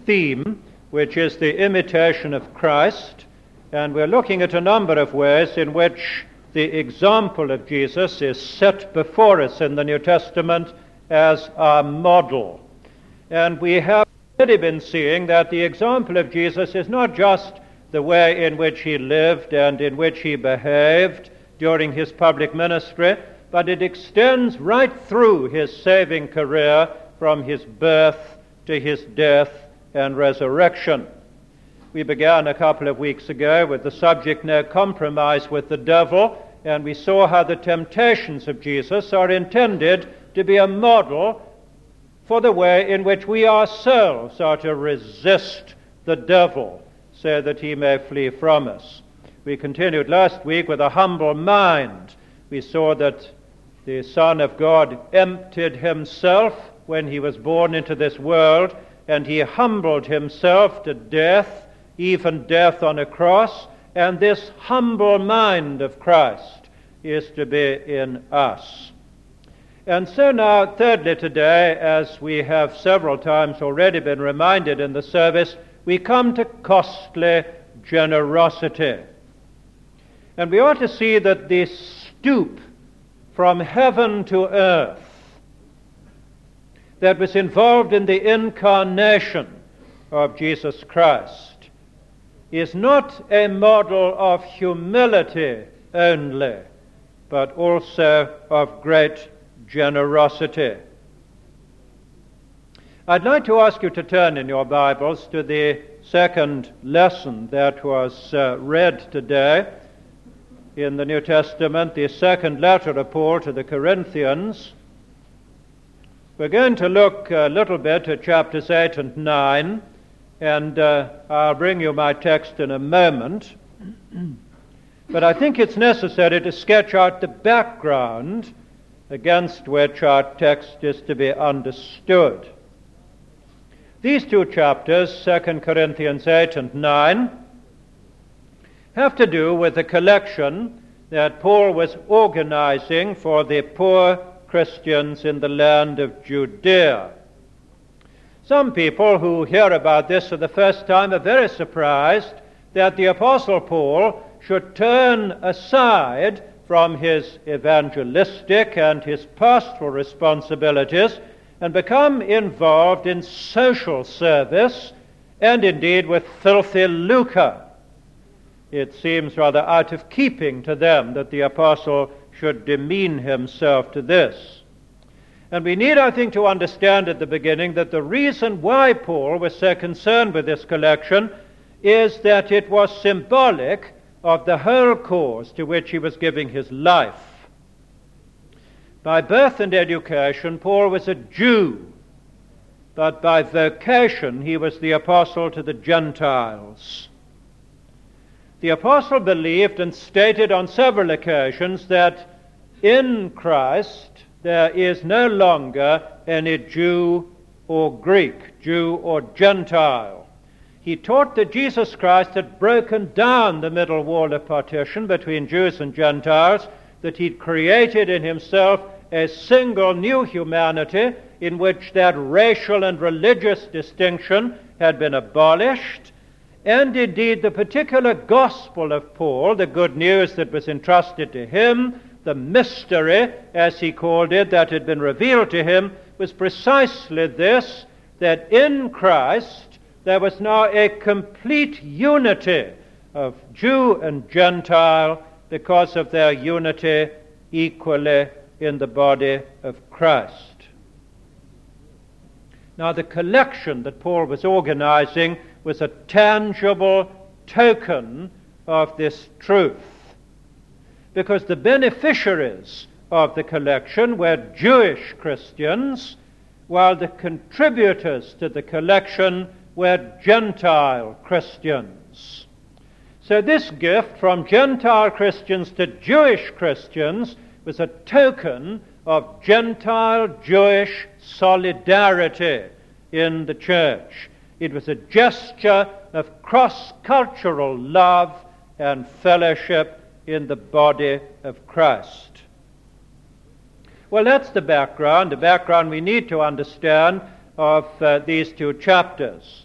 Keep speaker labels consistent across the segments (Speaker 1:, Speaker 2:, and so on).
Speaker 1: theme, which is the imitation of Christ, and we're looking at a number of ways in which the example of Jesus is set before us in the New Testament as our model. And we have already been seeing that the example of Jesus is not just the way in which he lived and in which he behaved during his public ministry, but it extends right through his saving career from his birth to his death and resurrection. We began a couple of weeks ago with the subject, No Compromise with the Devil, and we saw how the temptations of Jesus are intended to be a model for the way in which we ourselves are to resist the devil so that he may flee from us. We continued last week with a humble mind. We saw that the Son of God emptied himself when he was born into this world, and he humbled himself to death, even death on a cross, and this humble mind of Christ is to be in us. And so now, thirdly today, as we have several times already been reminded in the service, we come to costly generosity. And we ought to see that the stoop from heaven to earth that was involved in the incarnation of Jesus Christ is not a model of humility only, but also of great generosity. I'd like to ask you to turn in your Bibles to the second lesson that was read today in the New Testament, the second letter of Paul to the Corinthians. We're going to look a little bit at chapters 8 and 9, and I'll bring you my text in a moment. But I think it's necessary to sketch out the background against which our text is to be understood. These two chapters, 2 Corinthians 8 and 9, have to do with a collection that Paul was organizing for the poor Christians in the land of Judea. Some people who hear about this for the first time are very surprised that the Apostle Paul should turn aside from his evangelistic and his pastoral responsibilities and become involved in social service and indeed with filthy lucre. It seems rather out of keeping to them that the apostle should demean himself to this. And we need, I think, to understand at the beginning that the reason why Paul was so concerned with this collection is that it was symbolic of the whole cause to which he was giving his life. By birth and education, Paul was a Jew, but by vocation he was the apostle to the Gentiles. The apostle believed and stated on several occasions that in Christ there is no longer any Jew or Greek, Jew or Gentile. He taught that Jesus Christ had broken down the middle wall of partition between Jews and Gentiles, that he'd created in himself a single new humanity in which that racial and religious distinction had been abolished. And indeed, the particular gospel of Paul, the good news that was entrusted to him, the mystery, as he called it, that had been revealed to him, was precisely this, that in Christ there was now a complete unity of Jew and Gentile because of their unity equally in the body of Christ. Now, the collection that Paul was organizing was a tangible token of this truth, because the beneficiaries of the collection were Jewish Christians, while the contributors to the collection were Gentile Christians. So this gift from Gentile Christians to Jewish Christians was a token of Gentile-Jewish solidarity in the church. It was a gesture of cross-cultural love and fellowship in the body of Christ. Well, that's the background we need to understand of these two chapters.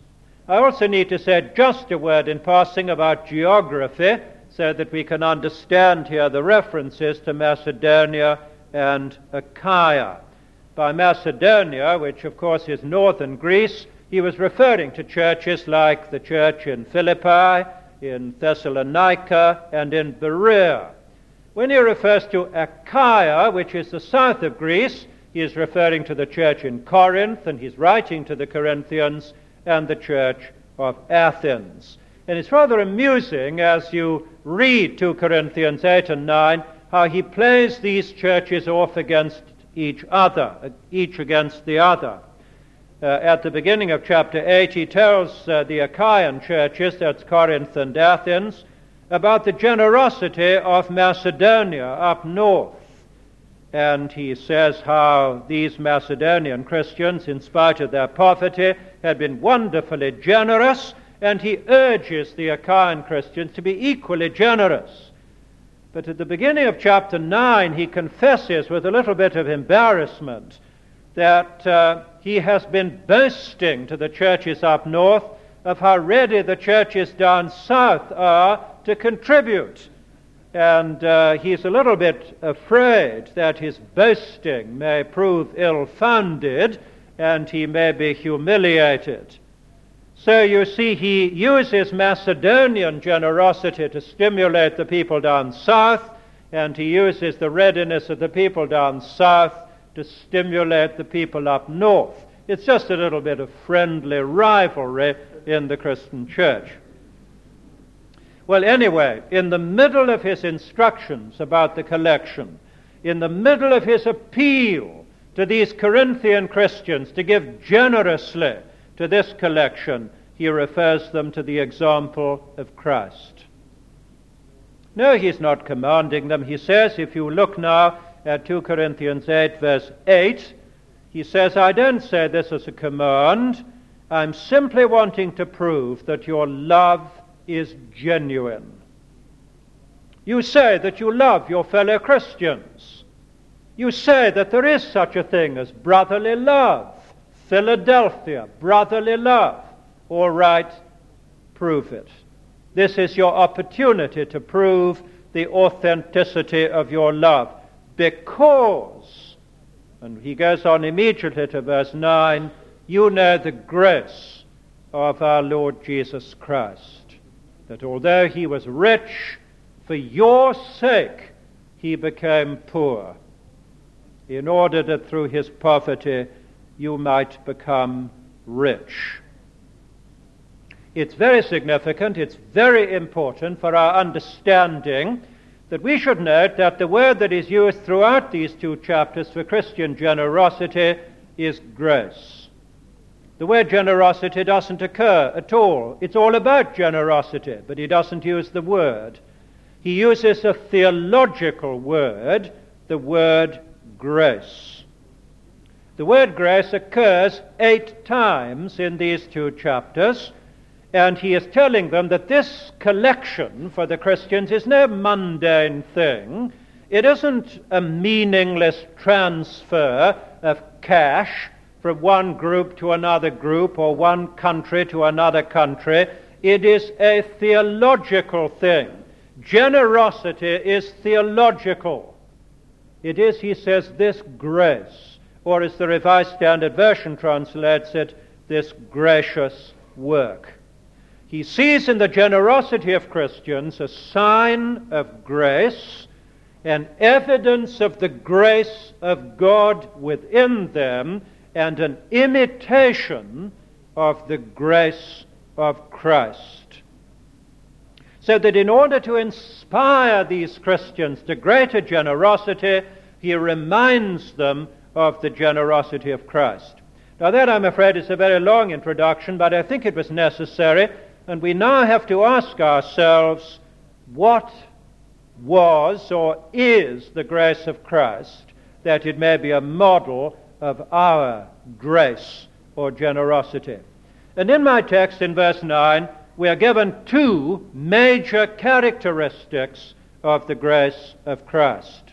Speaker 1: I also need to say just a word in passing about geography, so that we can understand here the references to Macedonia and Achaia. By Macedonia, which of course is northern Greece, he was referring to churches like the church in Philippi, in Thessalonica, and in Berea. When he refers to Achaia, which is the south of Greece, he is referring to the church in Corinth, and he's writing to the Corinthians and the church of Athens. And it's rather amusing as you read 2 Corinthians 8 and 9 how he plays these churches off against each other, each against the other. At the beginning of chapter 8, he tells the Achaean churches, that's Corinth and Athens, about the generosity of Macedonia up north. And he says how these Macedonian Christians, in spite of their poverty, had been wonderfully generous, and he urges the Achaean Christians to be equally generous. But at the beginning of chapter 9, he confesses with a little bit of embarrassment that he has been boasting to the churches up north of how ready the churches down south are to contribute. And he's a little bit afraid that his boasting may prove ill-founded and he may be humiliated. So you see, he uses Macedonian generosity to stimulate the people down south, and he uses the readiness of the people down south to stimulate the people up north. It's just a little bit of friendly rivalry in the Christian church. Well, anyway, in the middle of his instructions about the collection, in the middle of his appeal to these Corinthian Christians to give generously to this collection, he refers them to the example of Christ. No, he's not commanding them. He says, if you look now at 2 Corinthians 8, verse 8, he says, I don't say this as a command. I'm simply wanting to prove that your love is genuine. You say that you love your fellow Christians. You say that there is such a thing as brotherly love. Philadelphia, brotherly love. All right, prove it. This is your opportunity to prove the authenticity of your love. Because, and he goes on immediately to verse 9, you know the grace of our Lord Jesus Christ, that although he was rich, for your sake he became poor, in order that through his poverty you might become rich. It's very significant, it's very important for our understanding that we should note that the word that is used throughout these two chapters for Christian generosity is grace. The word generosity doesn't occur at all. It's all about generosity, but he doesn't use the word. He uses a theological word, the word grace. The word grace occurs 8 times in these 2 chapters, and he is telling them that this collection for the Christians is no mundane thing. It isn't a meaningless transfer of cash from one group to another group or one country to another country. It is a theological thing. Generosity is theological. It is, he says, this grace, or as the Revised Standard Version translates it, this gracious work. He sees in the generosity of Christians a sign of grace, an evidence of the grace of God within them, and an imitation of the grace of Christ. So that in order to inspire these Christians to greater generosity, he reminds them of the generosity of Christ. Now that, I'm afraid, is a very long introduction, but I think it was necessary, and we now have to ask ourselves, what was or is the grace of Christ, that it may be a model of our grace or generosity? And in my text in verse 9, we are given 2 major characteristics of the grace of Christ.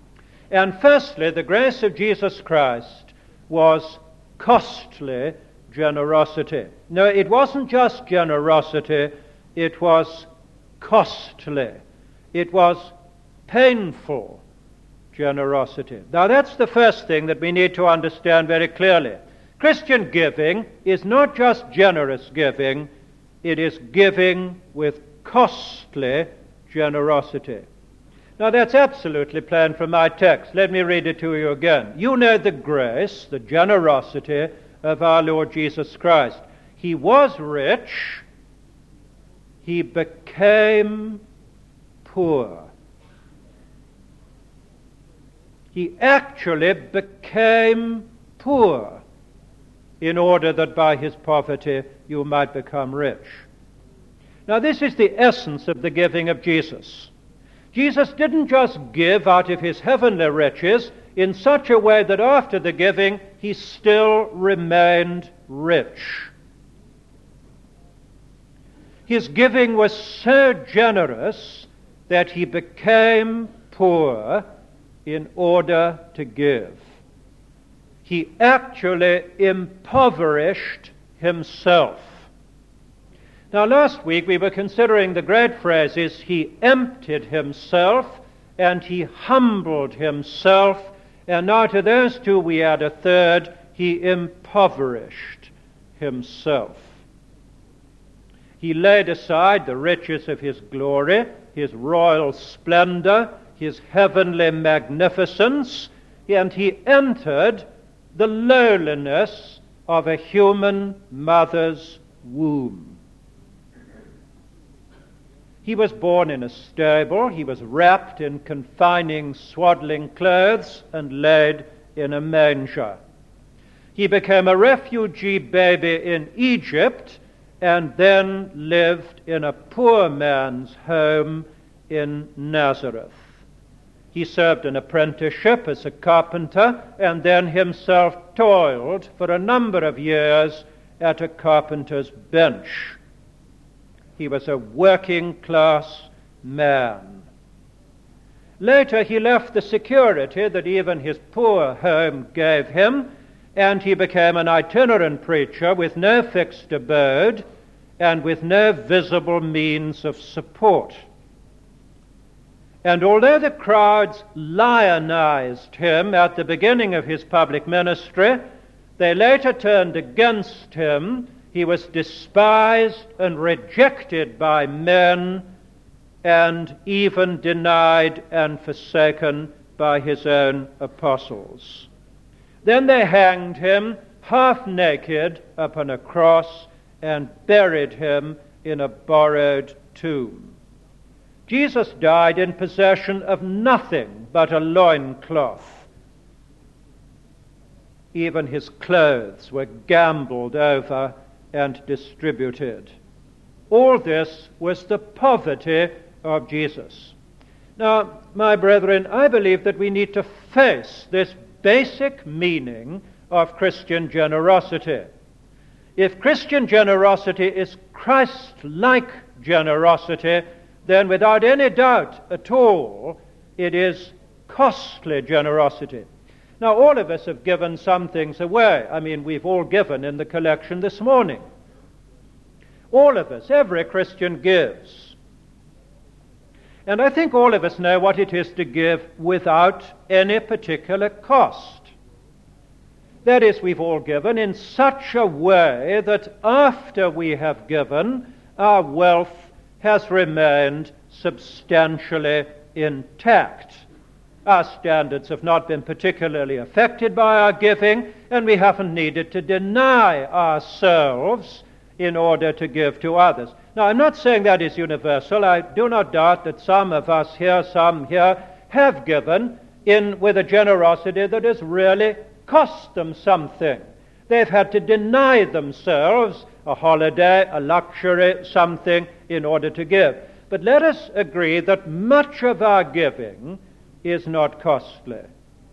Speaker 1: And firstly, the grace of Jesus Christ was costly generosity. No, it wasn't just generosity, it was costly. It was painful generosity. Now that's the first thing that we need to understand very clearly. Christian giving is not just generous giving, it is giving with costly generosity. Now that's absolutely plain from my text. Let me read it to you again. You know the grace, the generosity of our Lord Jesus Christ. He was rich, he became poor. He actually became poor in order that by his poverty you might become rich. Now this is the essence of the giving of Jesus. Jesus didn't just give out of his heavenly riches in such a way that after the giving he still remained rich. His giving was so generous that he became poor in order to give. He actually impoverished himself. Now last week we were considering the great phrases, he emptied himself and he humbled himself, and now to those two we add a third, he impoverished himself. He laid aside the riches of his glory, his royal splendor, his heavenly magnificence, and he entered the lowliness of a human mother's womb. He was born in a stable, he was wrapped in confining swaddling clothes and laid in a manger. He became a refugee baby in Egypt and then lived in a poor man's home in Nazareth. He served an apprenticeship as a carpenter and then himself toiled for a number of years at a carpenter's bench. He was a working-class man. Later he left the security that even his poor home gave him, and he became an itinerant preacher with no fixed abode and with no visible means of support. And although the crowds lionized him at the beginning of his public ministry, they later turned against him. He was despised and rejected by men and even denied and forsaken by his own apostles. Then they hanged him half naked upon a cross and buried him in a borrowed tomb. Jesus died in possession of nothing but a loincloth. Even his clothes were gambled over and distributed. All this was the poverty of Jesus. Now, my brethren, I believe that we need to face this basic meaning of Christian generosity. If Christian generosity is Christ-like generosity, then without any doubt at all, it is costly generosity. Now, all of us have given some things away. I mean, we've all given in the collection this morning. All of us, every Christian gives. And I think all of us know what it is to give without any particular cost. That is, we've all given in such a way that after we have given, our wealth has remained substantially intact. Our standards have not been particularly affected by our giving, and we haven't needed to deny ourselves in order to give to others. Now, I'm not saying that is universal. I do not doubt that some of us here, some here, have given with a generosity that has really cost them something. They've had to deny themselves a holiday, a luxury, something in order to give. But let us agree that much of our giving is not costly.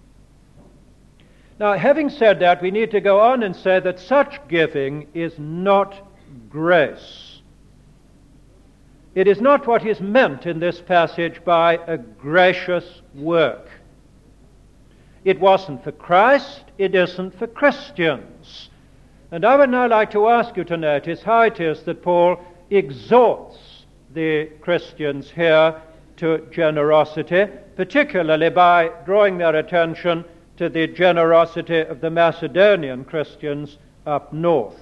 Speaker 1: Now, having said that, we need to go on and say that such giving is not grace. It is not what is meant in this passage by a gracious work. It wasn't for Christ, it isn't for Christians. And I would now like to ask you to notice how it is that Paul exhorts the Christians here to generosity, particularly by drawing their attention to the generosity of the Macedonian Christians up north.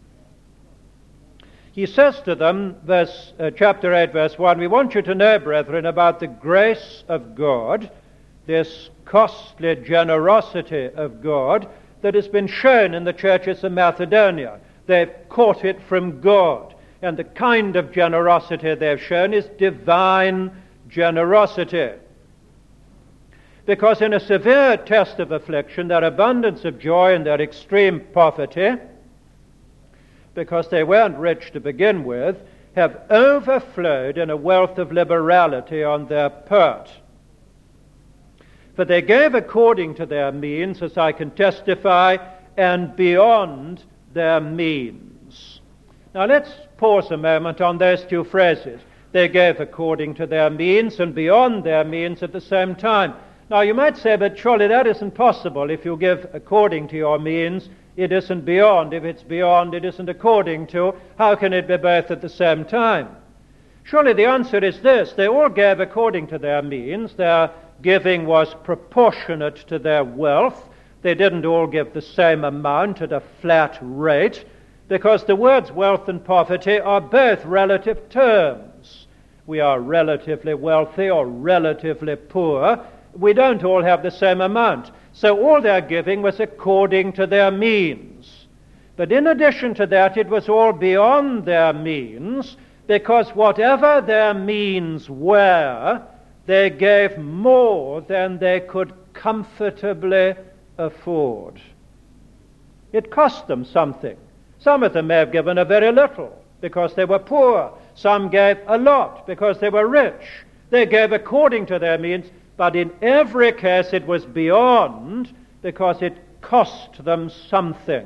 Speaker 1: He says to them, chapter 8, verse 1, "We want you to know, brethren, about the grace of God, this costly generosity of God that has been shown in the churches of Macedonia. They've caught it from God, and the kind of generosity they've shown is divine generosity. Because in a severe test of affliction, their abundance of joy and their extreme poverty, because they weren't rich to begin with, have overflowed in a wealth of liberality on their part. For they gave according to their means, as I can testify, and beyond their means." Now let's pause a moment on those two phrases. They gave according to their means and beyond their means at the same time. Now you might say, but surely that isn't possible. If you give according to your means, it isn't beyond. If it's beyond, it isn't according to. How can it be both at the same time? Surely the answer is this: they all gave according to their means. Their giving was proportionate to their wealth. They didn't all give the same amount at a flat rate, because the words wealth and poverty are both relative terms. We are relatively wealthy or relatively poor. We don't all have the same amount. So all their giving was according to their means. But in addition to that, it was all beyond their means, because whatever their means were, they gave more than they could comfortably afford. It cost them something. Some of them may have given a very little because they were poor. Some gave a lot because they were rich. They gave according to their means, but in every case it was beyond, because it cost them something.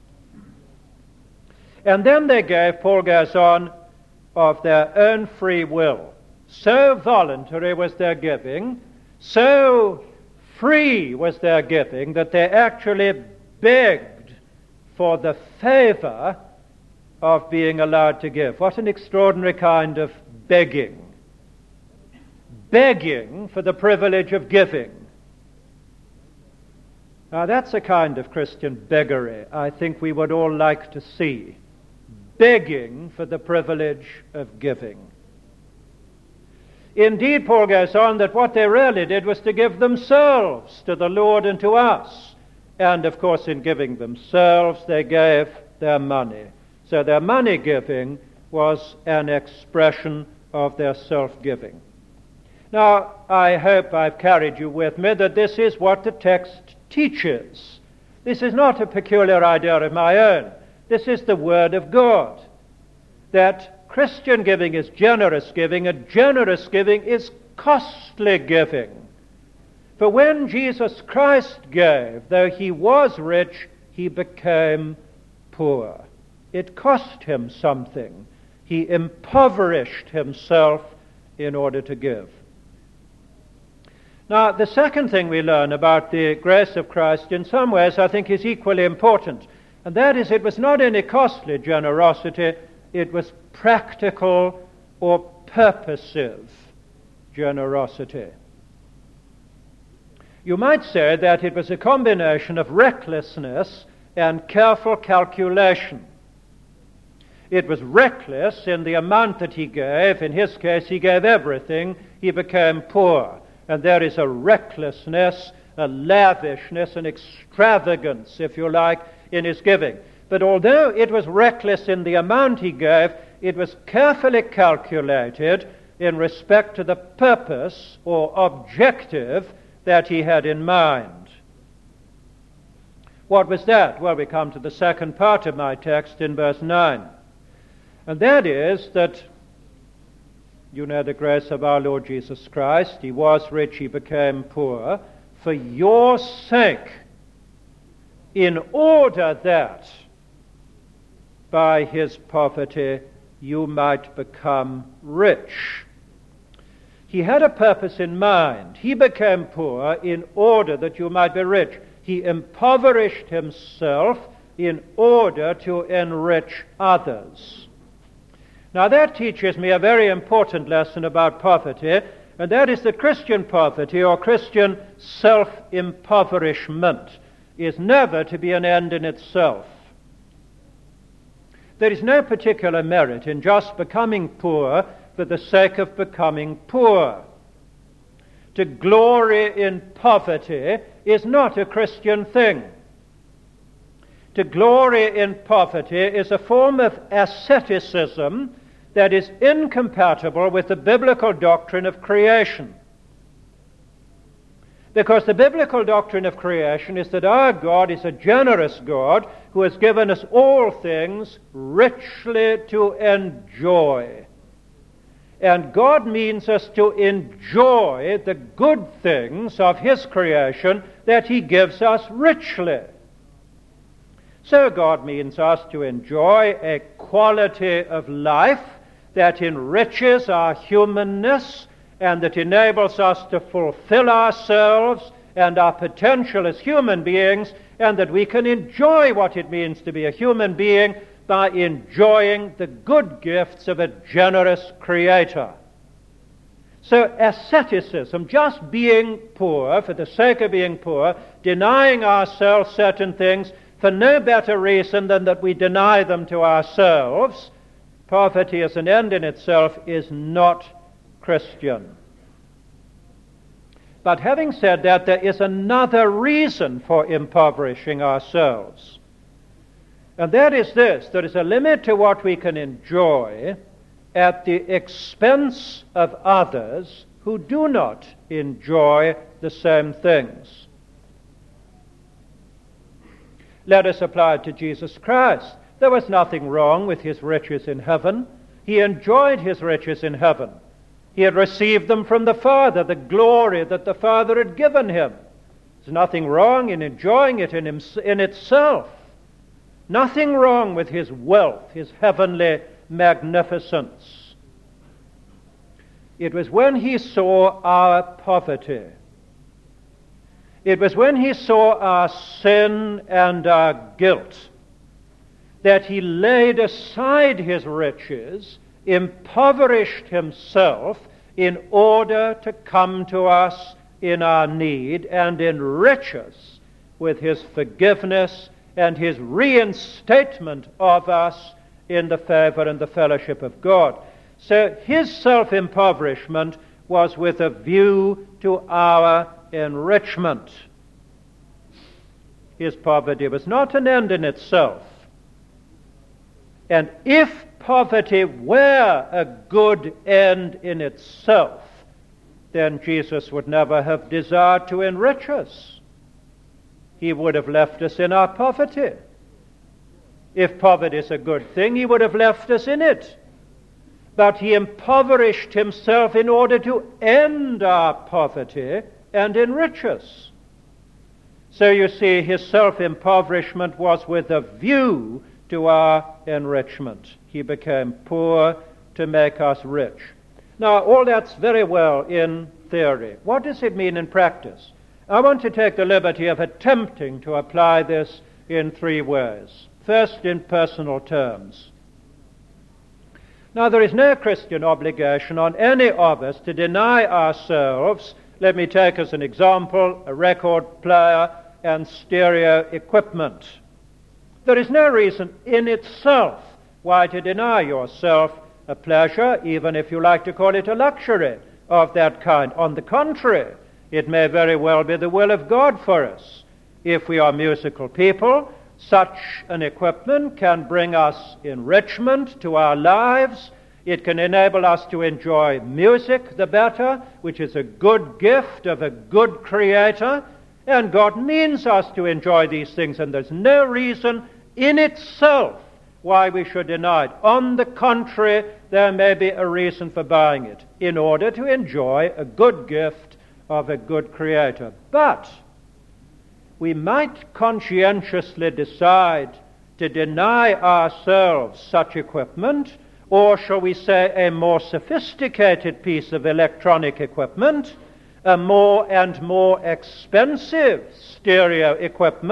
Speaker 1: And then they gave, Paul goes on, of their own free will. So voluntary was their giving, so free was their giving, that they actually begged for the favor of being allowed to give. What an extraordinary kind of begging. Begging for the privilege of giving. Now that's a kind of Christian beggary I think we would all like to see. Begging for the privilege of giving. Indeed, Paul goes on that what they really did was to give themselves to the Lord and to us. And of course, in giving themselves, they gave their money. So their money giving was an expression of their self-giving. Now, I hope I've carried you with me that this is what the text teaches. This is not a peculiar idea of my own. This is the Word of God. That Christian giving is generous giving, and generous giving is costly giving. For when Jesus Christ gave, though he was rich, he became poor. It cost him something. He impoverished himself in order to give. Now, the second thing we learn about the grace of Christ, in some ways, I think is equally important. And that is, it was not any costly generosity, it was practical or purposive generosity. You might say that it was a combination of recklessness and careful calculation. It was reckless in the amount that he gave. In his case, he gave everything. He became poor. And there is a recklessness, a lavishness, an extravagance, if you like, in his giving. But although it was reckless in the amount he gave, it was carefully calculated in respect to the purpose or objective that he had in mind. What was that? Well, we come to the second part of my text in verse 9. And that is that, you know the grace of our Lord Jesus Christ. He was rich, he became poor, for your sake, in order that by his poverty you might become rich. He had a purpose in mind. He became poor in order that you might be rich. He impoverished himself in order to enrich others. Now that teaches me a very important lesson about poverty, and that is that Christian poverty or Christian self-impoverishment is never to be an end in itself. There is no particular merit in just becoming poor for the sake of becoming poor. To glory in poverty is not a Christian thing. To glory in poverty is a form of asceticism that is incompatible with the biblical doctrine of creation. Because the biblical doctrine of creation is that our God is a generous God who has given us all things richly to enjoy. And God means us to enjoy the good things of His creation that He gives us richly. So God means us to enjoy a quality of life that enriches our humanness and that enables us to fulfill ourselves and our potential as human beings, and that we can enjoy what it means to be a human being by enjoying the good gifts of a generous Creator. So asceticism, just being poor for the sake of being poor, denying ourselves certain things for no better reason than that we deny them to ourselves, poverty as an end in itself is not Christian. But having said that, there is another reason for impoverishing ourselves. And that is this: there is a limit to what we can enjoy at the expense of others who do not enjoy the same things. Let us apply it to Jesus Christ. There was nothing wrong with His riches in heaven. He enjoyed His riches in heaven. He had received them from the Father, the glory that the Father had given Him. There's nothing wrong in enjoying it in itself. Nothing wrong with His wealth, His heavenly magnificence. It was when He saw our poverty, it was when He saw our sin and our guilt, that He laid aside His riches, impoverished Himself in order to come to us in our need and enrich us with His forgiveness and His reinstatement of us in the favor and the fellowship of God. So His self-impoverishment was with a view to our enrichment. His poverty was not an end in itself. And if poverty were a good end in itself, then Jesus would never have desired to enrich us. He would have left us in our poverty. If poverty is a good thing, He would have left us in it. But He impoverished Himself in order to end our poverty and enrich us. So you see, His self-impoverishment was with a view to our enrichment. He became poor to make us rich. Now, all that's very well in theory. What does it mean in practice? I want to take the liberty of attempting to apply this in three ways. First, in personal terms. Now, there is no Christian obligation on any of us to deny ourselves, let me take as an example, a record player and stereo equipment. There is no reason in itself why to deny yourself a pleasure, even if you like to call it a luxury of that kind. On the contrary, it may very well be the will of God for us. If we are musical people, such an equipment can bring us enrichment to our lives. It can enable us to enjoy music the better, which is a good gift of a good Creator. And God means us to enjoy these things, and there's no reason in itself why we should deny it. On the contrary, there may be a reason for buying it, in order to enjoy a good gift of a good Creator. But we might conscientiously decide to deny ourselves such equipment, or shall we say a more sophisticated piece of electronic equipment, a more and more expensive stereo equipment,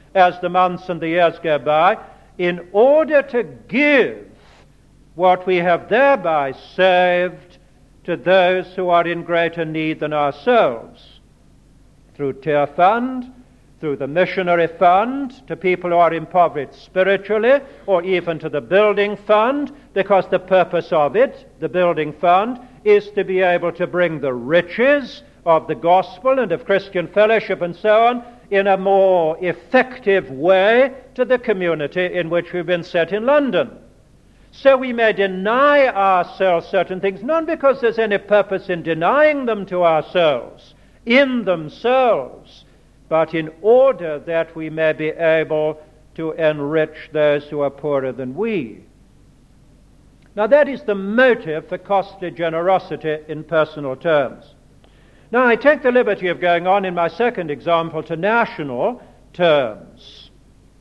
Speaker 1: as the months and the years go by, in order to give what we have thereby saved to those who are in greater need than ourselves, through Tear Fund, through the Missionary Fund, to people who are impoverished spiritually, or even to the Building Fund, because the purpose of it, the Building Fund, is to be able to bring the riches of the gospel and of Christian fellowship and so on in a more effective way to the community in which we've been set in London. So we may deny ourselves certain things, not because there's any purpose in denying them to ourselves, in themselves, but in order that we may be able to enrich those who are poorer than we. Now that is the motive for costly generosity in personal terms. Now I take the liberty of going on in my second example to national terms.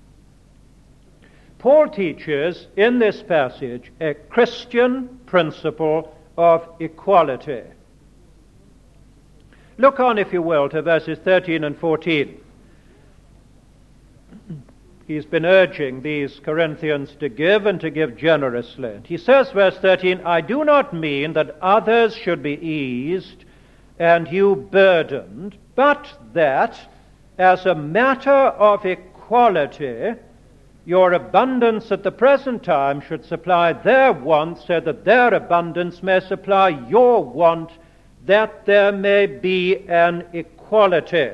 Speaker 1: Paul teaches in this passage a Christian principle of equality. Look on, if you will, to verses 13 and 14. He's been urging these Corinthians to give and to give generously. He says, verse 13, I do not mean that others should be eased and you burdened, but that, as a matter of equality, your abundance at the present time should supply their want, so that their abundance may supply your want, that there may be an equality.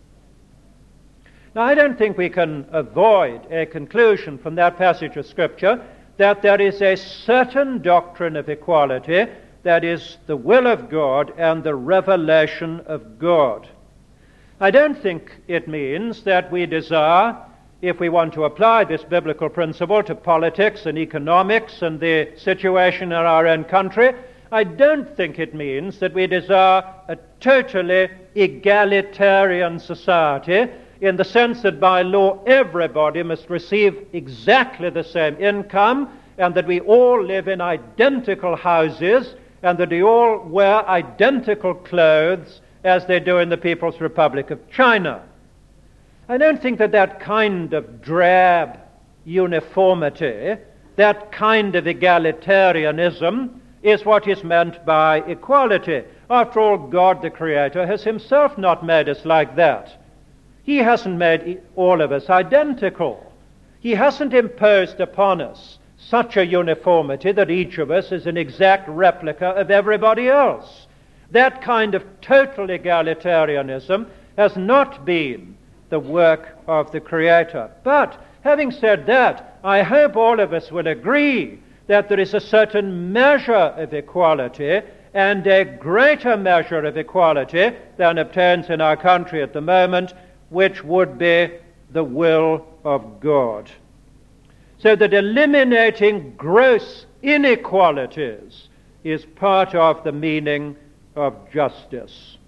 Speaker 1: Now, I don't think we can avoid a conclusion from that passage of Scripture that there is a certain doctrine of equality that is the will of God and the revelation of God. I don't think it means that we desire, if we want to apply this biblical principle to politics and economics and the situation in our own country, I don't think it means that we desire a totally egalitarian society in the sense that by law everybody must receive exactly the same income and that we all live in identical houses and that we all wear identical clothes as they do in the People's Republic of China. I don't think that that kind of drab uniformity, that kind of egalitarianism, is what is meant by equality. After all, God the Creator has himself not made us like that. He hasn't made all of us identical. He hasn't imposed upon us such a uniformity that each of us is an exact replica of everybody else. That kind of total egalitarianism has not been the work of the Creator. But, having said that, I hope all of us will agree that there is a certain measure of equality and a greater measure of equality than obtains in our country at the moment, which would be the will of God. So that eliminating gross inequalities is part of the meaning of justice.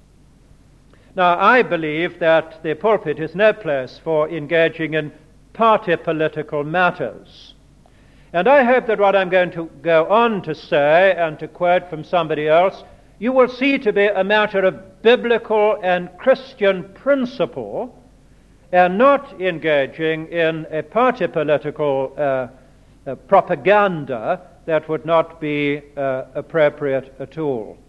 Speaker 1: Now, I believe that the pulpit is no place for engaging in party political matters. And I hope that what I'm going to go on to say and to quote from somebody else, you will see to be a matter of biblical and Christian principle, and not engaging in a party political propaganda that would not be appropriate at all.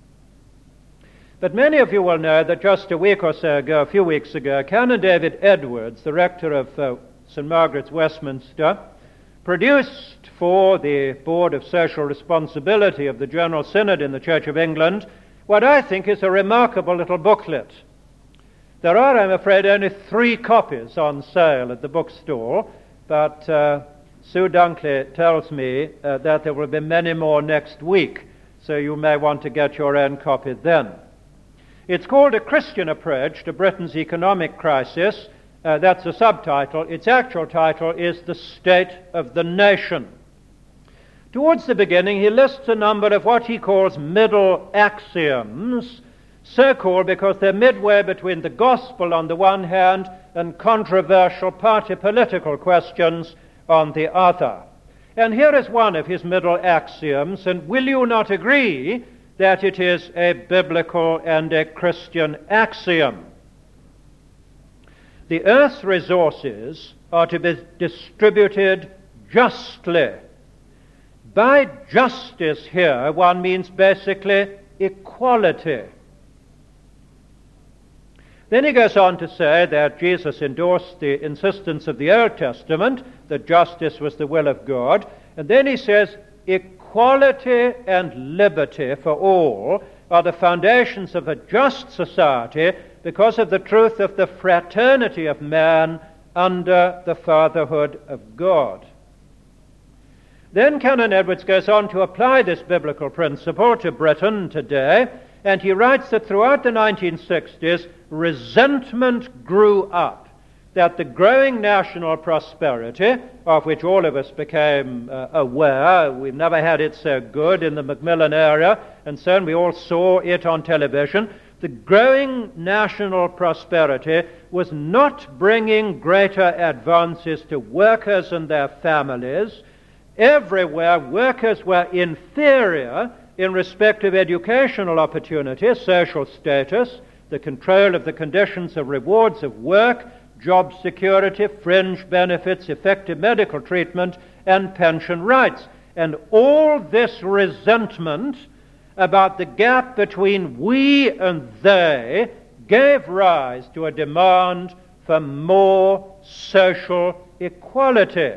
Speaker 1: But many of you will know that just a week or so ago, a few weeks ago, Canon David Edwards, the rector of St. Margaret's, Westminster, produced for the Board of Social Responsibility of the General Synod in the Church of England what I think is a remarkable little booklet. There are, I'm afraid, only 3 copies on sale at the bookstore, but Sue Dunkley tells me that there will be many more next week, so you may want to get your own copy then. It's called A Christian Approach to Britain's Economic Crisis. That's the subtitle. Its actual title is The State of the Nation. Towards the beginning, he lists a number of what he calls middle axioms, so called because they're midway between the gospel on the one hand and controversial party political questions on the other. And here is one of his middle axioms, and will you not agree that it is a biblical and a Christian axiom? The earth's resources are to be distributed justly. By justice here, one means basically equality. Then he goes on to say that Jesus endorsed the insistence of the Old Testament that justice was the will of God. And then he says, equality and liberty for all are the foundations of a just society because of the truth of the fraternity of man under the fatherhood of God. Then Canon Edwards goes on to apply this biblical principle to Britain today, and he writes that throughout the 1960s, resentment grew up that the growing national prosperity, of which all of us became aware, we've never had it so good in the Macmillan area, and so we all saw it on television, the growing national prosperity was not bringing greater advances to workers and their families. Everywhere, workers were inferior in respect of educational opportunities, social status, the control of the conditions of rewards of work, job security, fringe benefits, effective medical treatment, and pension rights. And all this resentment about the gap between we and they gave rise to a demand for more social equality.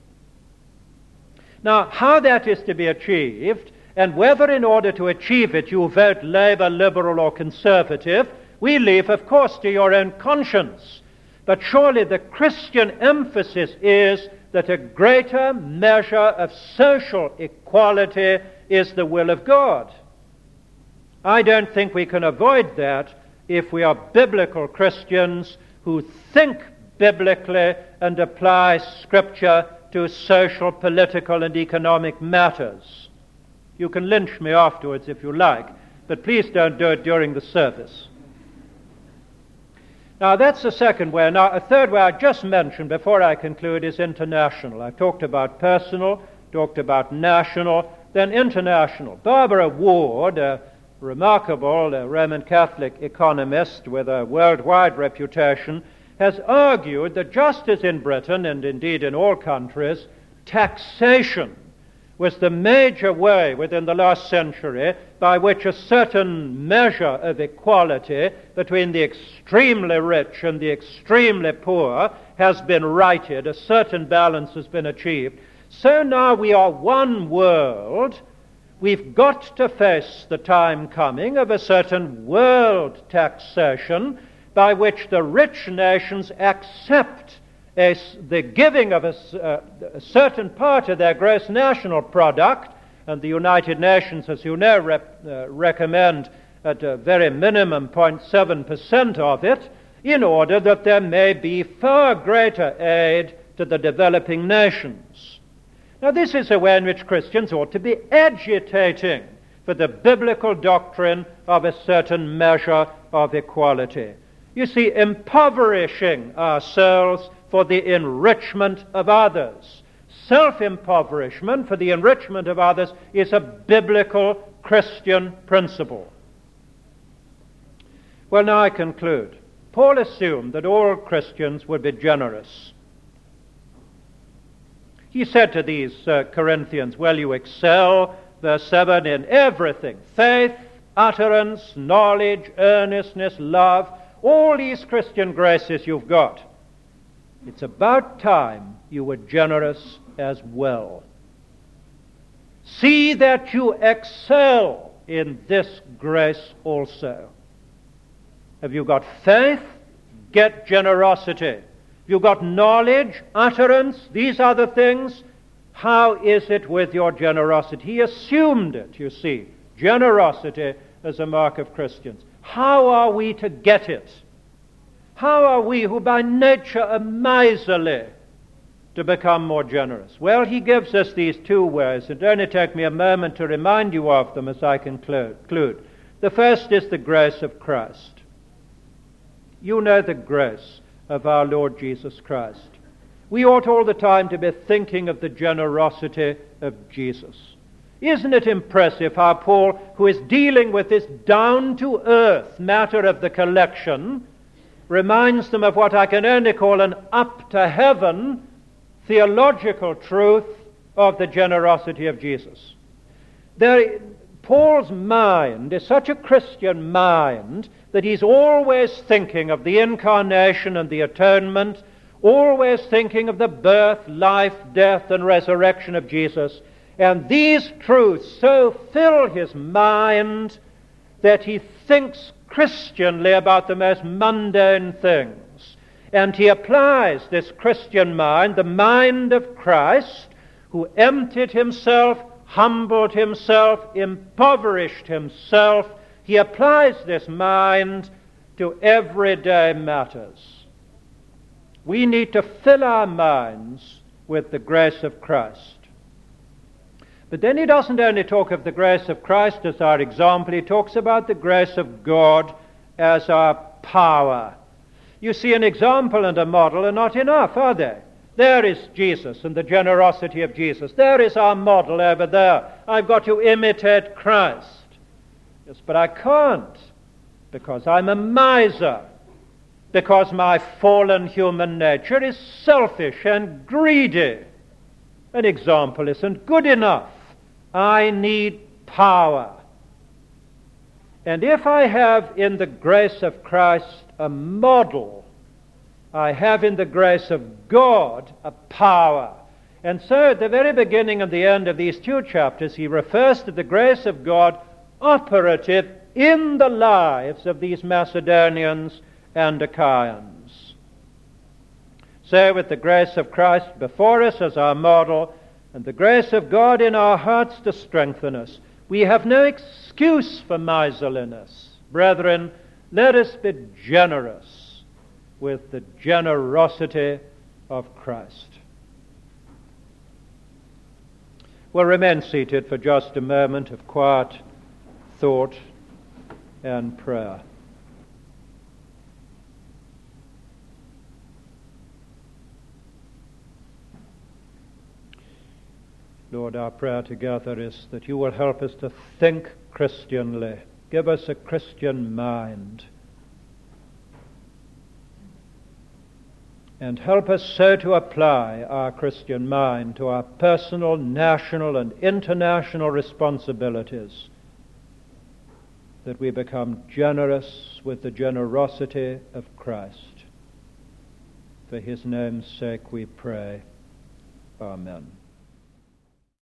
Speaker 1: Now, how that is to be achieved, and whether in order to achieve it you vote Labour, Liberal or Conservative, we leave, of course, to your own conscience. But surely the Christian emphasis is that a greater measure of social equality is the will of God. I don't think we can avoid that if we are biblical Christians who think biblically and apply Scripture to social, political, and economic matters. You can lynch me afterwards if you like, but please don't do it during the service. Now, that's the second way. Now, a third way I just mentioned before I conclude is international. I've talked about personal, talked about national, then international. Barbara Ward, a remarkable Roman Catholic economist with a worldwide reputation, has argued that just as in Britain, and indeed in all countries, taxation was the major way within the last century by which a certain measure of equality between the extremely rich and the extremely poor has been righted, a certain balance has been achieved. So now we are one world. We've got to face the time coming of a certain world taxation by which the rich nations accept the giving of a certain part of their gross national product, and the United Nations, as you know, recommend at a very minimum 0.7% of it, in order that there may be far greater aid to the developing nations. Now, this is a way in which Christians ought to be agitating for the biblical doctrine of a certain measure of equality. You see, impoverishing ourselves for the enrichment of others. Self-impoverishment for the enrichment of others is a biblical Christian principle. Well, now I conclude. Paul assumed that all Christians would be generous. He said to these Corinthians, well, you excel, verse 7, in everything. Faith, utterance, knowledge, earnestness, love, all these Christian graces you've got. It's about time you were generous as well. See that you excel in this grace also. Have you got faith? Get generosity. Have you got knowledge, utterance, these other things? How is it with your generosity? He assumed it, you see, generosity as a mark of Christians. How are we to get it? How are we, who by nature are miserly, to become more generous? Well, he gives us these two ways. It only take me a moment to remind you of them as I conclude. The first is the grace of Christ. You know the grace of our Lord Jesus Christ. We ought all the time to be thinking of the generosity of Jesus. Isn't it impressive how Paul, who is dealing with this down-to-earth matter of the collection, reminds them of what I can only call an up-to-heaven theological truth of the generosity of Jesus. Paul's mind is such a Christian mind that he's always thinking of the incarnation and the atonement, always thinking of the birth, life, death, and resurrection of Jesus. And these truths so fill his mind that he thinks Christianly about the most mundane things. And he applies this Christian mind, the mind of Christ, who emptied himself, humbled himself, impoverished himself. He applies this mind to everyday matters. We need to fill our minds with the grace of Christ. But then he doesn't only talk of the grace of Christ as our example, he talks about the grace of God as our power. You see, an example and a model are not enough, are they? There is Jesus and the generosity of Jesus. There is our model over there. I've got to imitate Christ. Yes, but I can't, because I'm a miser, because my fallen human nature is selfish and greedy. An example isn't good enough. I need power. And if I have in the grace of Christ a model, I have in the grace of God a power. And so at the very beginning and the end of these two chapters, he refers to the grace of God operative in the lives of these Macedonians and Achaeans. So with the grace of Christ before us as our model, and the grace of God in our hearts to strengthen us, we have no excuse for miserliness. Brethren, let us be generous with the generosity of Christ. We'll remain seated for just a moment of quiet thought and prayer. Lord, our prayer together is that you will help us to think Christianly. Give us a Christian mind. And help us so to apply our Christian mind to our personal, national, and international responsibilities that we become generous with the generosity of Christ. For his name's sake we pray. Amen.